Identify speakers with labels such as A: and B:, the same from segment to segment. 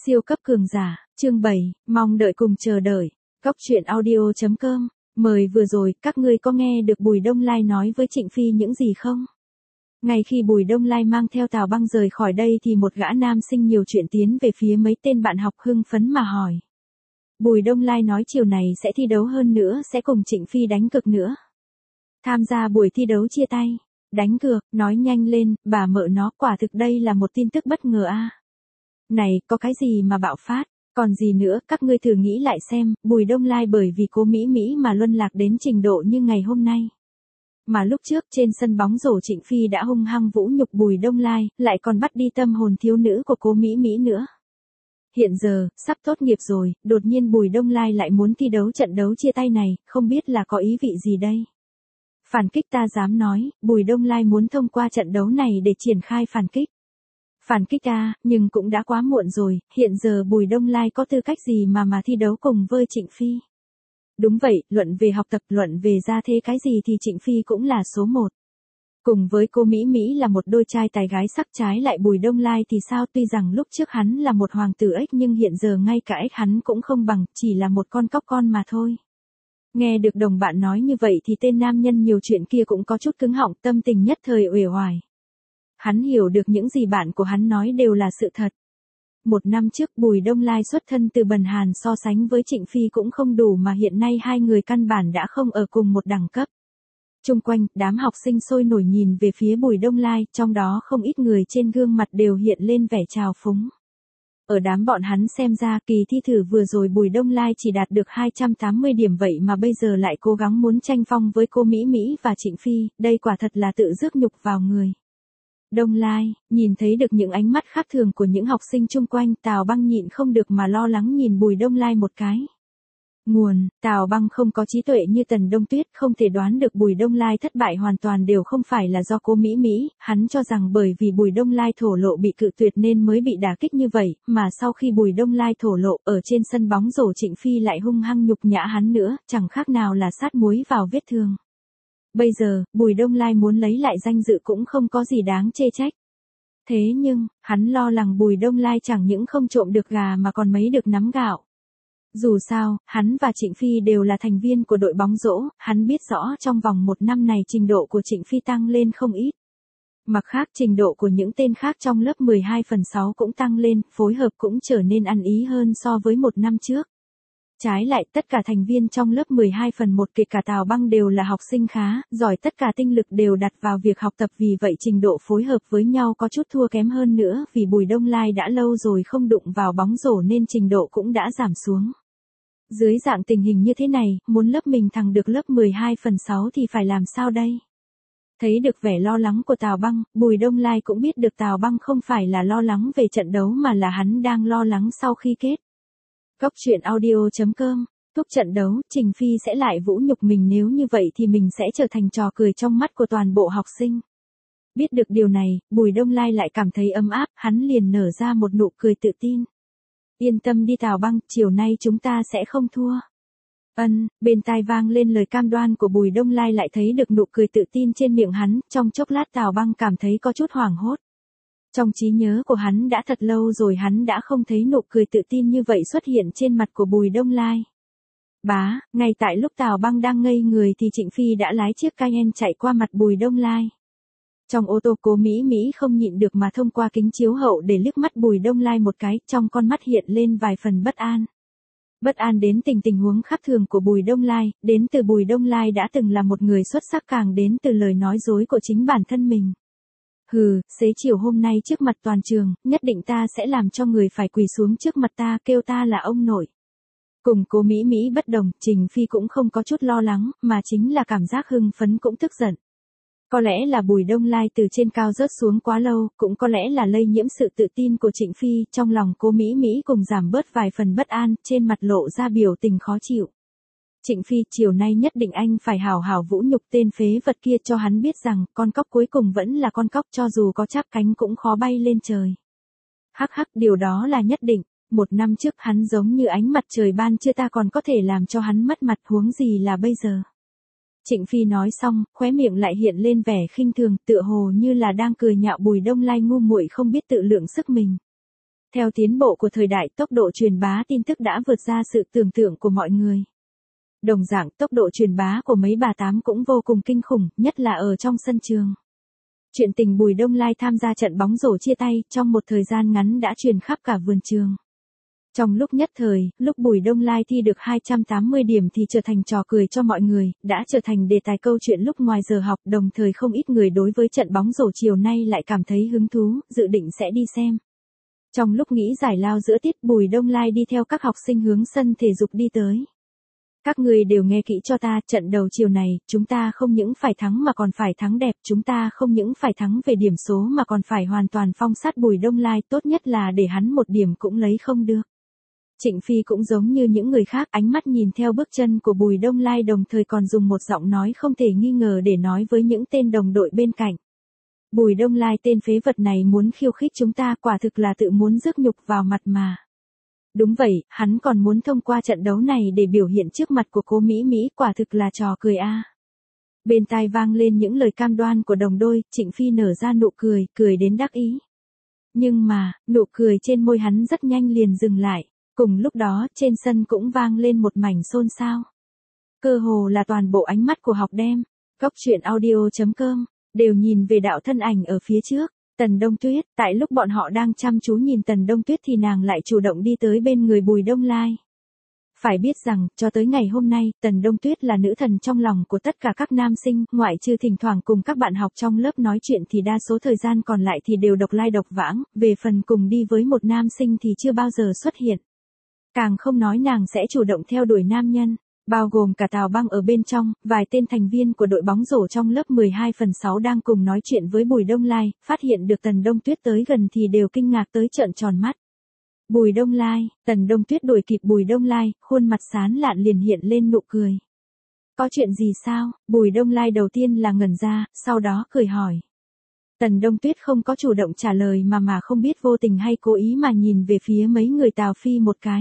A: Siêu cấp cường giả, chương 7, mong đợi cùng chờ đợi. Cóc truyện audio.com. Mời vừa rồi, các ngươi có nghe được Bùi Đông Lai nói với Trịnh Phi những gì không? Ngay khi Bùi Đông Lai mang theo Tào Băng rời khỏi đây thì một gã nam sinh nhiều chuyện tiến về phía mấy tên bạn học hưng phấn mà hỏi. Bùi Đông Lai nói chiều này sẽ thi đấu hơn nữa, sẽ cùng Trịnh Phi đánh cược nữa. Tham gia buổi thi đấu chia tay. Đánh cược, nói nhanh lên, bà mợ nó, quả thực đây là một tin tức bất ngờ a. Này, có cái gì mà bạo phát, còn gì nữa, các ngươi thử nghĩ lại xem, Bùi Đông Lai bởi vì cô Mỹ mà luân lạc đến trình độ như ngày hôm nay. Mà lúc trước trên sân bóng rổ Trịnh Phi đã hung hăng vũ nhục Bùi Đông Lai, lại còn bắt đi tâm hồn thiếu nữ của cô Mỹ nữa. Hiện giờ, sắp tốt nghiệp rồi, đột nhiên Bùi Đông Lai lại muốn thi đấu trận đấu chia tay này, không biết là có ý vị gì đây. Phản kích ta dám nói, Bùi Đông Lai muốn thông qua trận đấu này để triển khai phản kích. Phản kích ta, nhưng cũng đã quá muộn rồi, hiện giờ Bùi Đông Lai có tư cách gì mà thi đấu cùng với Trịnh Phi. Đúng vậy, luận về học tập, luận về gia thế cái gì thì Trịnh Phi cũng là số 1. Cùng với cô Mỹ là một đôi trai tài gái sắc, trái lại Bùi Đông Lai thì sao, tuy rằng lúc trước hắn là một hoàng tử ếch nhưng hiện giờ ngay cả ếch hắn cũng không bằng, chỉ là một con cóc con mà thôi. Nghe được đồng bạn nói như vậy thì tên nam nhân nhiều chuyện kia cũng có chút cứng họng, tâm tình nhất thời uể oải. Hắn hiểu được những gì bạn của hắn nói đều là sự thật. Một năm trước Bùi Đông Lai xuất thân từ bần hàn, so sánh với Trịnh Phi cũng không đủ mà hiện nay hai người căn bản đã không ở cùng một đẳng cấp. Chung quanh, đám học sinh sôi nổi nhìn về phía Bùi Đông Lai, trong đó không ít người trên gương mặt đều hiện lên vẻ trào phúng. Ở đám bọn hắn xem ra, kỳ thi thử vừa rồi Bùi Đông Lai chỉ đạt được 280 điểm vậy mà bây giờ lại cố gắng muốn tranh phong với cô Mỹ và Trịnh Phi, đây quả thật là tự rước nhục vào người. Đông Lai, nhìn thấy được những ánh mắt khác thường của những học sinh chung quanh, Tào Băng nhịn không được mà lo lắng nhìn Bùi Đông Lai một cái. Nguồn, Tào Băng không có trí tuệ như Tần Đông Tuyết, không thể đoán được Bùi Đông Lai thất bại hoàn toàn đều không phải là do cô Mỹ, hắn cho rằng bởi vì Bùi Đông Lai thổ lộ bị cự tuyệt nên mới bị đả kích như vậy, mà sau khi Bùi Đông Lai thổ lộ, ở trên sân bóng rổ Trịnh Phi lại hung hăng nhục nhã hắn nữa, chẳng khác nào là sát muối vào vết thương. Bây giờ, Bùi Đông Lai muốn lấy lại danh dự cũng không có gì đáng chê trách. Thế nhưng, hắn lo lắng Bùi Đông Lai chẳng những không trộm được gà mà còn mấy được nắm gạo. Dù sao, hắn và Trịnh Phi đều là thành viên của đội bóng rổ, hắn biết rõ trong vòng một năm này trình độ của Trịnh Phi tăng lên không ít. Mặt khác trình độ của những tên khác trong lớp 12/6 cũng tăng lên, phối hợp cũng trở nên ăn ý hơn so với một năm trước. Trái lại, tất cả thành viên trong lớp 12/1 kể cả Tào Băng đều là học sinh khá, giỏi, tất cả tinh lực đều đặt vào việc học tập, vì vậy trình độ phối hợp với nhau có chút thua kém hơn nữa, vì Bùi Đông Lai đã lâu rồi không đụng vào bóng rổ nên trình độ cũng đã giảm xuống. Dưới dạng tình hình như thế này, muốn lớp mình thằng được lớp 12/6 thì phải làm sao đây? Thấy được vẻ lo lắng của Tào Băng, Bùi Đông Lai cũng biết được Tào Băng không phải là lo lắng về trận đấu mà là hắn đang lo lắng sau khi kết. Cóc truyện audio.com. Thúc trận đấu, Trịnh Phi sẽ lại vũ nhục mình, nếu như vậy thì mình sẽ trở thành trò cười trong mắt của toàn bộ học sinh. Biết được điều này, Bùi Đông Lai lại cảm thấy ấm áp, hắn liền nở ra một nụ cười tự tin. Yên tâm đi Tào Băng, chiều nay chúng ta sẽ không thua. Bên tai vang lên lời cam đoan của Bùi Đông Lai, lại thấy được nụ cười tự tin trên miệng hắn, trong chốc lát Tào Băng cảm thấy có chút hoảng hốt. Trong trí nhớ của hắn đã thật lâu rồi hắn đã không thấy nụ cười tự tin như vậy xuất hiện trên mặt của Bùi Đông Lai. Ngay tại lúc Tào Băng đang ngây người thì Trịnh Phi đã lái chiếc Cayenne chạy qua mặt Bùi Đông Lai. Trong ô tô cô Mỹ không nhịn được mà thông qua kính chiếu hậu để liếc mắt Bùi Đông Lai một cái, trong con mắt hiện lên vài phần bất an. Bất an đến tình huống khác thường của Bùi Đông Lai, đến từ Bùi Đông Lai đã từng là một người xuất sắc, càng đến từ lời nói dối của chính bản thân mình. Xế chiều hôm nay trước mặt toàn trường, nhất định ta sẽ làm cho người phải quỳ xuống trước mặt ta, kêu ta là ông nội. Cùng cô Mỹ bất đồng, Trịnh Phi cũng không có chút lo lắng, mà chính là cảm giác hưng phấn cũng tức giận. Có lẽ là Bùi Đông Lai từ trên cao rớt xuống quá lâu, cũng có lẽ là lây nhiễm sự tự tin của Trịnh Phi, trong lòng cô Mỹ cùng giảm bớt vài phần bất an, trên mặt lộ ra biểu tình khó chịu. Trịnh Phi, chiều nay nhất định anh phải hào hào vũ nhục tên phế vật kia, cho hắn biết rằng, con cóc cuối cùng vẫn là con cóc, cho dù có chắp cánh cũng khó bay lên trời. Hắc, điều đó là nhất định. Một năm trước hắn giống như ánh mặt trời ban trưa, ta còn có thể làm cho hắn mất mặt, huống gì là bây giờ. Trịnh Phi nói xong, khóe miệng lại hiện lên vẻ khinh thường, tựa hồ như là đang cười nhạo Bùi Đông Lai ngu muội không biết tự lượng sức mình. Theo tiến bộ của thời đại, tốc độ truyền bá tin tức đã vượt ra sự tưởng tượng của mọi người. Đồng dạng, tốc độ truyền bá của mấy bà tám cũng vô cùng kinh khủng, nhất là ở trong sân trường. Chuyện tình Bùi Đông Lai tham gia trận bóng rổ chia tay trong một thời gian ngắn đã truyền khắp cả vườn trường. Trong lúc nhất thời, lúc Bùi Đông Lai thi được 280 điểm thì trở thành trò cười cho mọi người, đã trở thành đề tài câu chuyện lúc ngoài giờ học, đồng thời không ít người đối với trận bóng rổ chiều nay lại cảm thấy hứng thú, dự định sẽ đi xem. Trong lúc nghỉ giải lao giữa tiết, Bùi Đông Lai đi theo các học sinh hướng sân thể dục đi tới. Các người đều nghe kỹ cho ta, trận đầu chiều này, chúng ta không những phải thắng mà còn phải thắng đẹp, chúng ta không những phải thắng về điểm số mà còn phải hoàn toàn phong sát Bùi Đông Lai, tốt nhất là để hắn một điểm cũng lấy không được. Trịnh Phi cũng giống như những người khác, ánh mắt nhìn theo bước chân của Bùi Đông Lai, đồng thời còn dùng một giọng nói không thể nghi ngờ để nói với những tên đồng đội bên cạnh. Bùi Đông Lai, tên phế vật này muốn khiêu khích chúng ta, quả thực là tự muốn rước nhục vào mặt mà. Đúng vậy, hắn còn muốn thông qua trận đấu này để biểu hiện trước mặt của cô Mỹ Mỹ, quả thực là trò cười a. Bên tai vang lên những lời cam đoan của đồng đôi, Trịnh Phi nở ra nụ cười, cười đến đắc ý. Nhưng mà, nụ cười trên môi hắn rất nhanh liền dừng lại. Cùng lúc đó, trên sân cũng vang lên một mảnh xôn xao. Cơ hồ là toàn bộ ánh mắt của học đem, Góc Truyện Audio.com, đều nhìn về đạo thân ảnh ở phía trước. Tần Đông Tuyết, tại lúc bọn họ đang chăm chú nhìn Tần Đông Tuyết thì nàng lại chủ động đi tới bên người Bùi Đông Lai. Phải biết rằng, cho tới ngày hôm nay, Tần Đông Tuyết là nữ thần trong lòng của tất cả các nam sinh, ngoại trừ thỉnh thoảng cùng các bạn học trong lớp nói chuyện thì đa số thời gian còn lại thì đều độc lai độc vãng, về phần cùng đi với một nam sinh thì chưa bao giờ xuất hiện. Càng không nói nàng sẽ chủ động theo đuổi nam nhân, bao gồm cả Tào Băng ở bên trong, vài tên thành viên của đội bóng rổ trong lớp 12/6 đang cùng nói chuyện với Bùi Đông Lai, phát hiện được Tần Đông Tuyết tới gần thì đều kinh ngạc tới trợn tròn mắt. Bùi Đông Lai, Tần Đông Tuyết đuổi kịp Bùi Đông Lai, khuôn mặt sán lạn liền hiện lên nụ cười. Có chuyện gì sao? Bùi Đông Lai đầu tiên là ngẩn ra, sau đó cười hỏi. Tần Đông Tuyết không có chủ động trả lời mà không biết vô tình hay cố ý mà nhìn về phía mấy người Tào Phi một cái.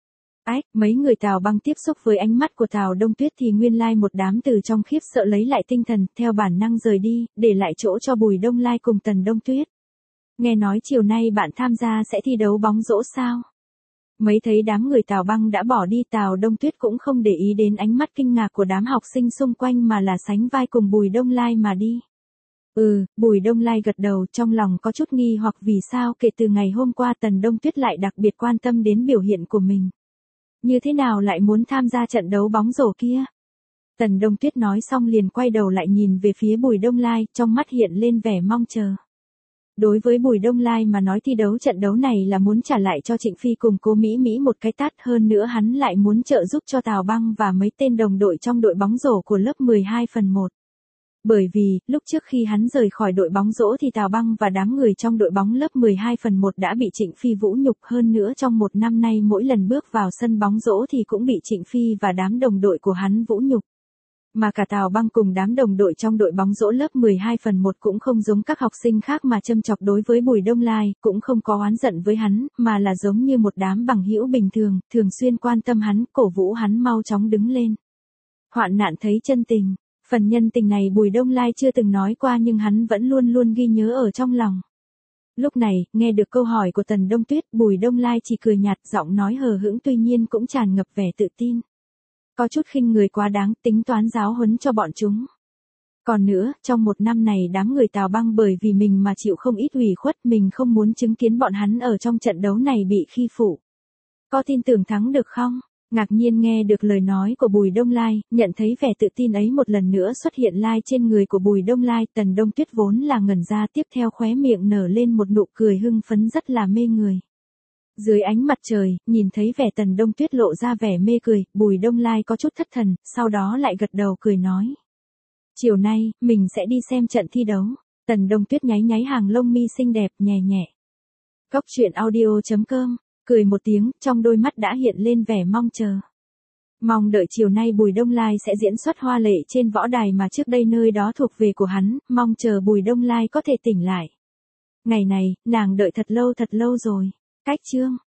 A: Mấy người Tào Băng tiếp xúc với ánh mắt của Tào Đông Tuyết thì nguyên lai một đám từ trong khiếp sợ lấy lại tinh thần, theo bản năng rời đi, để lại chỗ cho Bùi Đông Lai cùng Tần Đông Tuyết. Nghe nói chiều nay bạn tham gia sẽ thi đấu bóng rổ sao? Mấy thấy đám người Tào Băng đã bỏ đi, Tào Đông Tuyết cũng không để ý đến ánh mắt kinh ngạc của đám học sinh xung quanh mà là sánh vai cùng Bùi Đông Lai mà đi. Bùi Đông Lai gật đầu, trong lòng có chút nghi hoặc vì sao kể từ ngày hôm qua Tần Đông Tuyết lại đặc biệt quan tâm đến biểu hiện của mình. Như thế nào lại muốn tham gia trận đấu bóng rổ kia? Tần Đông Tuyết nói xong liền quay đầu lại nhìn về phía Bùi Đông Lai, trong mắt hiện lên vẻ mong chờ. Đối với Bùi Đông Lai mà nói thi đấu trận đấu này là muốn trả lại cho Trịnh Phi cùng cô Mỹ Mỹ một cái tát, hơn nữa hắn lại muốn trợ giúp cho Tào Băng và mấy tên đồng đội trong đội bóng rổ của lớp 12/1. Bởi vì, lúc trước khi hắn rời khỏi đội bóng rổ thì Tào Băng và đám người trong đội bóng lớp 12/1 đã bị Trịnh Phi vũ nhục, hơn nữa trong một năm nay mỗi lần bước vào sân bóng rổ thì cũng bị Trịnh Phi và đám đồng đội của hắn vũ nhục. Mà cả Tào Băng cùng đám đồng đội trong đội bóng rổ lớp 12/1 cũng không giống các học sinh khác mà châm chọc đối với Bùi Đông Lai, cũng không có oán giận với hắn, mà là giống như một đám bằng hữu bình thường, thường xuyên quan tâm hắn, cổ vũ hắn mau chóng đứng lên. Hoạn nạn thấy chân tình. Phần nhân tình này Bùi Đông Lai chưa từng nói qua nhưng hắn vẫn luôn luôn ghi nhớ ở trong lòng. Lúc này, nghe được câu hỏi của Tần Đông Tuyết, Bùi Đông Lai chỉ cười nhạt, giọng nói hờ hững tuy nhiên cũng tràn ngập vẻ tự tin. Có chút khinh người quá đáng, tính toán giáo huấn cho bọn chúng. Còn nữa, trong một năm này đám người Tào Băng bởi vì mình mà chịu không ít ủy khuất, mình không muốn chứng kiến bọn hắn ở trong trận đấu này bị khi phụ. Có tin tưởng thắng được không? Ngạc nhiên nghe được lời nói của Bùi Đông Lai, nhận thấy vẻ tự tin ấy một lần nữa xuất hiện lai trên người của Bùi Đông Lai, Tần Đông Tuyết vốn là ngẩn ra, tiếp theo khóe miệng nở lên một nụ cười hưng phấn rất là mê người. Dưới ánh mặt trời, nhìn thấy vẻ Tần Đông Tuyết lộ ra vẻ mê cười, Bùi Đông Lai có chút thất thần, sau đó lại gật đầu cười nói. Chiều nay, mình sẽ đi xem trận thi đấu. Tần Đông Tuyết nháy nháy hàng lông mi xinh đẹp, nhẹ nhẹ. Góc Truyện Audio.com, cười một tiếng, trong đôi mắt đã hiện lên vẻ mong chờ. Mong đợi chiều nay Bùi Đông Lai sẽ diễn xuất hoa lệ trên võ đài mà trước đây nơi đó thuộc về của hắn, mong chờ Bùi Đông Lai có thể tỉnh lại. Ngày này, nàng đợi thật lâu rồi. Cách chương